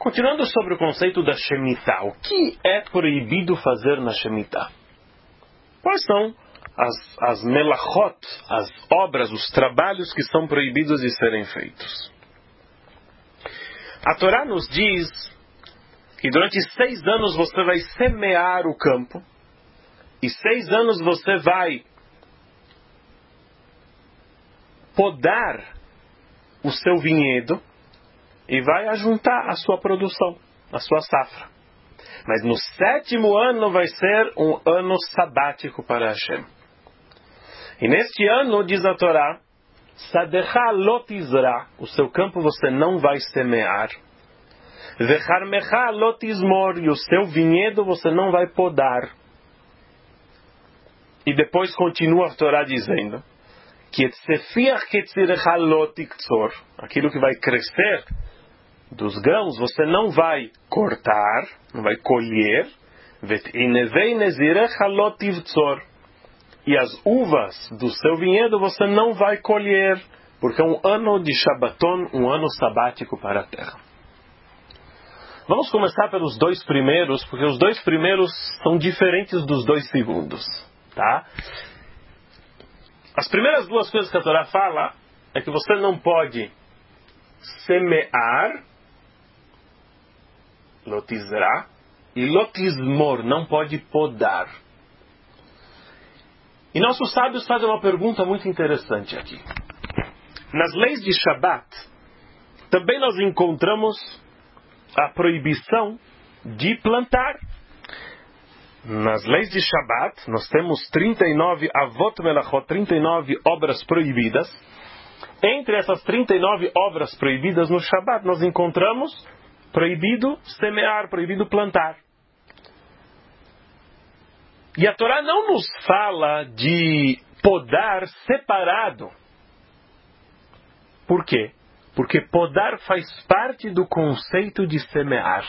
Continuando sobre o conceito da Shemitah, o que é proibido fazer na Shemitah? Quais são as melachot, as obras, os trabalhos que são proibidos de serem feitos? A Torá nos diz que durante 6 anos você vai semear o campo e 6 anos você vai podar o seu vinhedo e vai ajuntar a sua produção, a sua safra. Mas no 7º ano vai ser um ano sabático para Hashem. E neste ano, diz a Torá, Sadecha lot izra, o seu campo você não vai semear. Vecharmecha lot izmor, e o seu vinhedo você não vai podar. E depois continua a Torá dizendo que aquilo que vai crescer dos grãos você não vai cortar, não vai colher. E as uvas do seu vinhedo você não vai colher, porque é um ano de Shabbaton, um ano sabático para a terra. Vamos começar pelos 2 primeiros, porque os 2 primeiros são diferentes dos 2 segundos. Tá? As primeiras 2 coisas que a Torá fala é que você não pode semear, lotizra, e lotizmor, não pode podar. E nossos sábios fazem uma pergunta muito interessante aqui. Nas leis de Shabat, também nós encontramos a proibição de plantar. Nas leis de Shabat, nós temos 39 avot melachot, 39 obras proibidas. Entre essas 39 obras proibidas no Shabat, nós encontramos proibido semear, proibido plantar. E a Torá não nos fala de podar separado. Por quê? Porque podar faz parte do conceito de semear.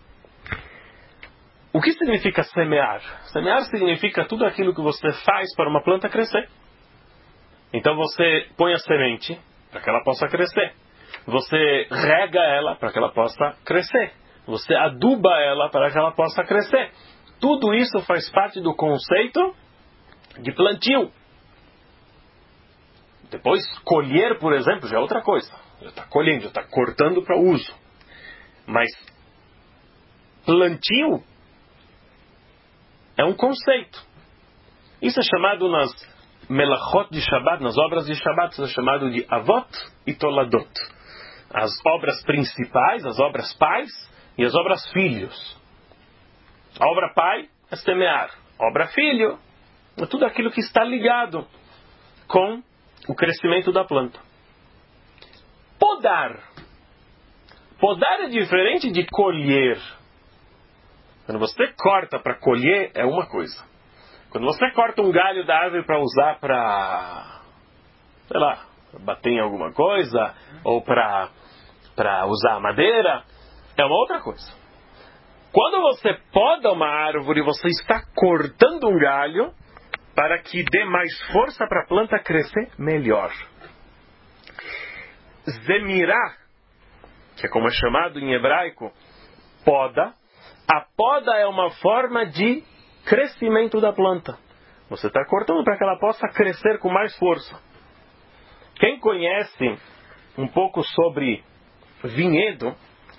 O que significa semear? Semear significa tudo aquilo que você faz para uma planta crescer. Então você põe a semente para que ela possa crescer. Você rega ela para que ela possa crescer. Você aduba ela para que ela possa crescer. Tudo isso faz parte do conceito de plantio. Depois, colher, por exemplo, já é outra coisa. Já está colhendo, já está cortando para uso. Mas plantio é um conceito. Isso é chamado nas melachot de Shabbat, nas obras de Shabbat, isso é chamado de avot e toladot. As obras principais, as obras pais e as obras filhos. A obra pai é semear. A obra filho é tudo aquilo que está ligado com o crescimento da planta. Podar. Podar é diferente de colher. Quando você corta para colher, é uma coisa. Quando você corta um galho da árvore para usar para, sei lá, bater em alguma coisa, ou para usar a madeira, é uma outra coisa. Quando você poda uma árvore, você está cortando um galho para que dê mais força para a planta crescer melhor. Zemirá, que é como é chamado em hebraico, poda. A poda é uma forma de crescimento da planta. Você está cortando para que ela possa crescer com mais força. Quem conhece um pouco sobre vinhedo,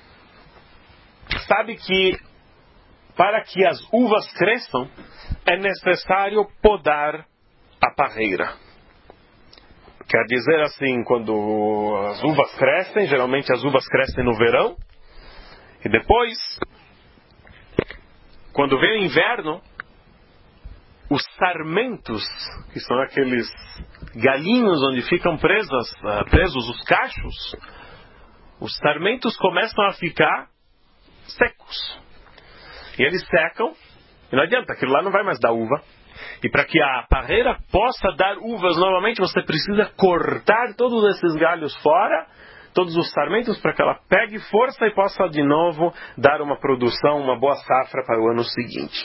sabe que para que as uvas cresçam, é necessário podar a parreira. Quer dizer assim, quando as uvas crescem, geralmente as uvas crescem no verão, e depois, quando vem o inverno, os sarmentos, que são aqueles galinhos onde ficam presos os cachos, os sarmentos começam a ficar secos. E eles secam, e não adianta, aquilo lá não vai mais dar uva. E para que a parreira possa dar uvas novamente, você precisa cortar todos esses galhos fora, todos os sarmentos, para que ela pegue força e possa de novo dar uma produção, uma boa safra para o ano seguinte.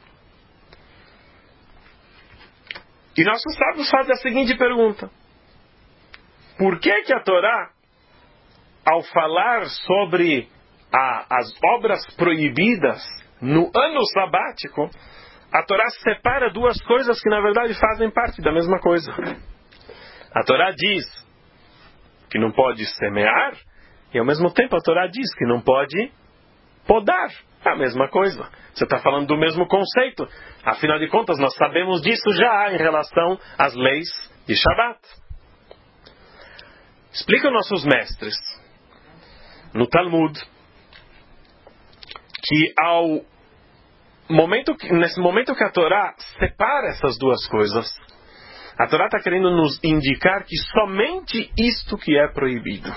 E nossos sábios fazem a seguinte pergunta: por que a Torá, ao falar sobre as obras proibidas no ano sabático, a Torá separa duas coisas que na verdade fazem parte da mesma coisa. A Torá diz que não pode semear, e ao mesmo tempo a Torá diz que não pode podar. É a mesma coisa. Você está falando do mesmo conceito. Afinal de contas, nós sabemos disso já em relação às leis de Shabat. Explicam nossos mestres no Talmud que nesse momento que a Torá separa essas duas coisas, a Torá está querendo nos indicar que somente isto que é proibido.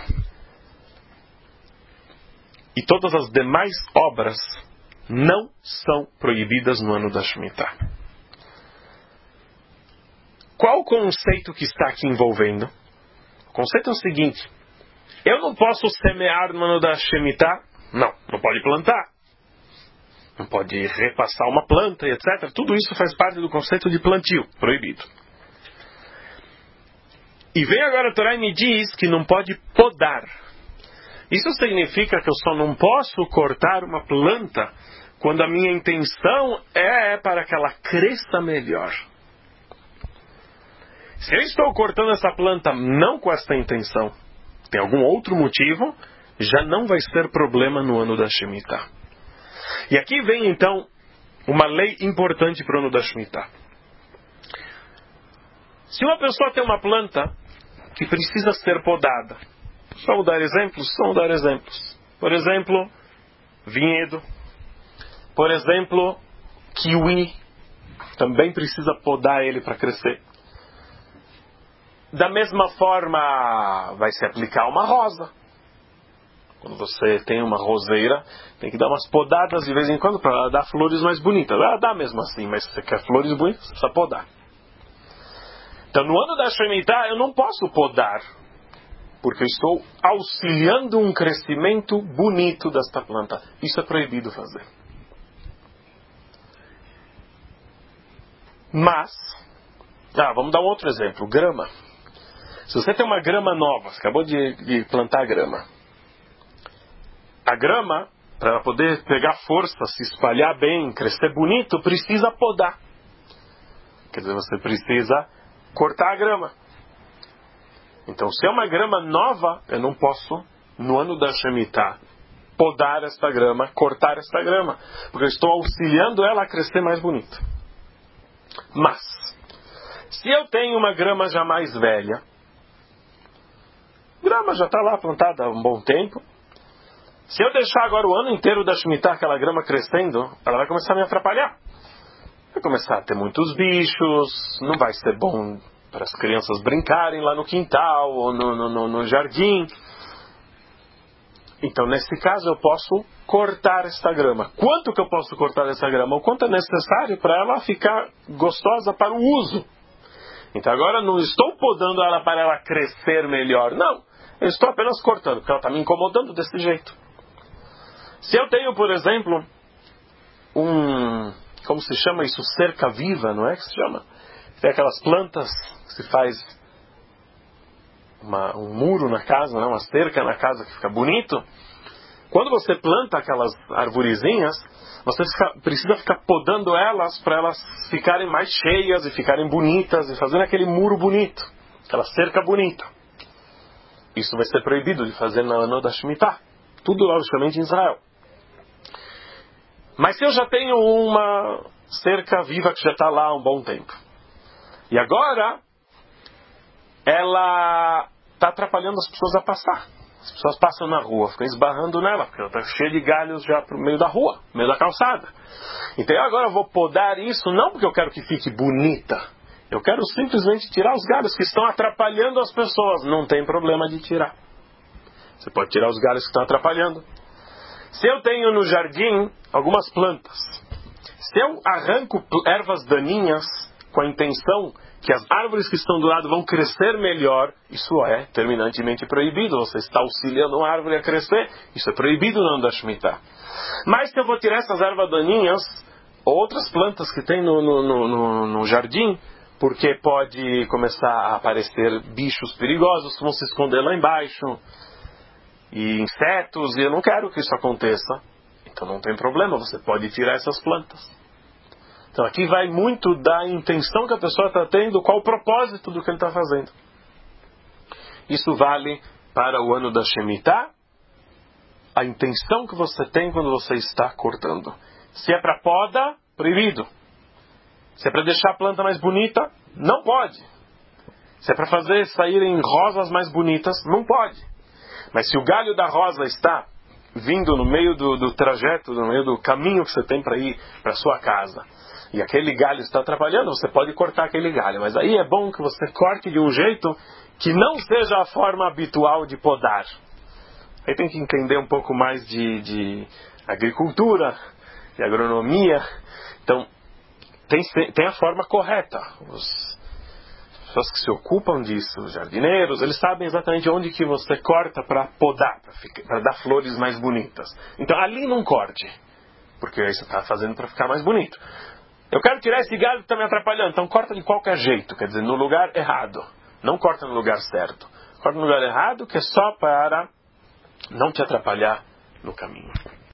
E todas as demais obras não são proibidas no ano da Shemitah. Qual o conceito que está aqui envolvendo? O conceito é o seguinte: eu não posso semear no ano da Shemitah? Não pode plantar. Não pode repassar uma planta, etc. Tudo isso faz parte do conceito de plantio, proibido. E vem agora a Torá e me diz que não pode podar. Isso significa que eu só não posso cortar uma planta quando a minha intenção é para que ela cresça melhor. Se eu estou cortando essa planta não com essa intenção, tem algum outro motivo, já não vai ser problema no ano da Shemitah. E aqui vem então uma lei importante para o ano da Shemitah. Se uma pessoa tem uma planta que precisa ser podada, só vou dar exemplos. Por exemplo, vinhedo. Por exemplo, kiwi. Também precisa podar ele para crescer. Da mesma forma, vai se aplicar uma rosa. Quando você tem uma roseira, tem que dar umas podadas de vez em quando para ela dar flores mais bonitas. Ela dá mesmo assim, mas se você quer flores bonitas, você precisa podar. Então, no ano da Shemitah, eu não posso podar, porque eu estou auxiliando um crescimento bonito desta planta. Isso é proibido fazer. Mas, vamos dar um outro exemplo. Grama. Se você tem uma grama nova, você acabou de plantar grama. A grama, para ela poder pegar força, se espalhar bem, crescer bonito, precisa podar. Quer dizer, você precisa cortar a grama. Então, se é uma grama nova, eu não posso, no ano da Shemitah, podar esta grama, cortar esta grama, porque eu estou auxiliando ela a crescer mais bonito. Mas, se eu tenho uma grama já mais velha, a grama já está lá plantada há um bom tempo, se eu deixar agora o ano inteiro da Shemitah aquela grama crescendo, ela vai começar a me atrapalhar. Vai começar a ter muitos bichos, não vai ser bom para as crianças brincarem lá no quintal ou no jardim. Então, nesse caso, eu posso cortar esta grama. Quanto que eu posso cortar essa grama? O quanto é necessário para ela ficar gostosa para o uso. Então, agora não estou podando ela para ela crescer melhor. Não, eu estou apenas cortando, porque ela está me incomodando desse jeito. Se eu tenho, por exemplo, como se chama isso? Cerca viva, não é que se chama? Tem aquelas plantas que se faz um muro na casa, uma cerca na casa que fica bonito. Quando você planta aquelas arvorezinhas, você precisa ficar podando elas para elas ficarem mais cheias e ficarem bonitas e fazendo aquele muro bonito, aquela cerca bonita. Isso vai ser proibido de fazer no ano da Shemitah. Tudo, logicamente, em Israel. Mas se eu já tenho uma cerca viva que já está lá há um bom tempo, e agora ela está atrapalhando as pessoas a passar. As pessoas passam na rua, ficam esbarrando nela, porque ela está cheia de galhos já para o meio da rua, no meio da calçada. Então agora eu vou podar isso, não porque eu quero que fique bonita. Eu quero simplesmente tirar os galhos que estão atrapalhando as pessoas. Não tem problema de tirar. Você pode tirar os galhos que estão atrapalhando. Se eu tenho no jardim algumas plantas, se eu arranco ervas daninhas com a intenção que as árvores que estão do lado vão crescer melhor, isso é terminantemente proibido. Você está auxiliando uma árvore a crescer, isso é proibido no ano da Shemitah. Mas se eu vou tirar essas ervas daninhas, ou outras plantas que tem no jardim, porque pode começar a aparecer bichos perigosos que vão se esconder lá embaixo. e insetos, e eu não quero que isso aconteça. Então não tem problema, você pode tirar essas plantas. Então aqui vai muito da intenção que a pessoa está tendo, qual o propósito do que ele está fazendo. Isso vale para o ano da Shemitah, a intenção que você tem quando você está cortando. Se é para poda, proibido. Se é para deixar a planta mais bonita, não pode. Se é para fazer saírem rosas mais bonitas, não pode. Mas se o galho da rosa está vindo no meio do trajeto, no meio do caminho que você tem para ir para a sua casa, e aquele galho está atrapalhando, você pode cortar aquele galho. Mas aí é bom que você corte de um jeito que não seja a forma habitual de podar. Aí tem que entender um pouco mais de agricultura, de agronomia. Então, tem a forma correta. As pessoas que se ocupam disso, os jardineiros, eles sabem exatamente onde que você corta para podar, para dar flores mais bonitas. Então, ali não corte, porque aí você está fazendo para ficar mais bonito. Eu quero tirar esse galho que está me atrapalhando, então corta de qualquer jeito, quer dizer, no lugar errado. Não corta no lugar certo. Corta no lugar errado, que é só para não te atrapalhar no caminho.